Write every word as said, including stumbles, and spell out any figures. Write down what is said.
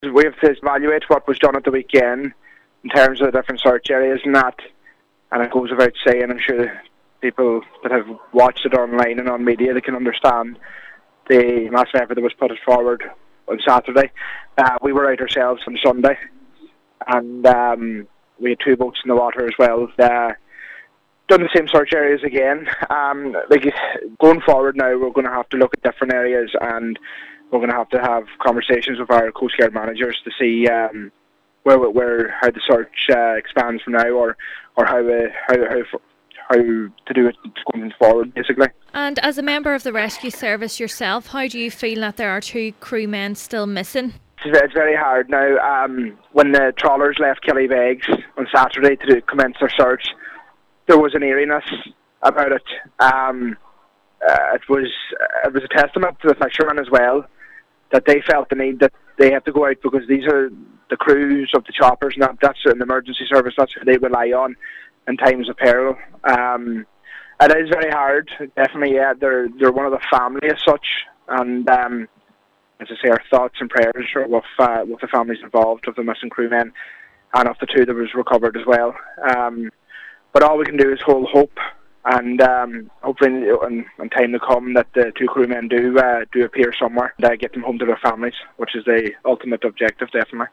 We have to evaluate what was done at the weekend in terms of the different search areas and that, and it goes without saying, I'm sure people that have watched it online and on media, they can understand the massive effort that was put forward on Saturday. Uh, we were out ourselves on Sunday, and um, we had two boats in the water as well. Uh, done the same search areas again. Um, like going forward now, we're going to have to look at different areas, and we're going to have to have conversations with our Coast Guard managers to see um, where where how the search uh, expands from now, or or how uh, how how how to do it going forward, basically. And as a member of the rescue service yourself, how do you feel that there are two crewmen still missing? It's very hard now. Um, when the trawlers left Killybegs on Saturday to do, commence their search, there was an eeriness about it. Um, uh, it was it was a testament to the fishermen as well, that they felt the need that they have to go out because these are the crews of the choppers, and that, that's an emergency service. That's what they rely on in times of peril. Um, it is very hard, definitely. Yeah, they're they're one of the family as such, and um, as I say, our thoughts and prayers are with uh, with the families involved of the missing crewmen and of the two that was recovered as well. Um, but all we can do is hold hope, and um, hopefully in, in time to come that the two crewmen do uh, do appear somewhere and uh, get them home to their families, which is the ultimate objective, definitely.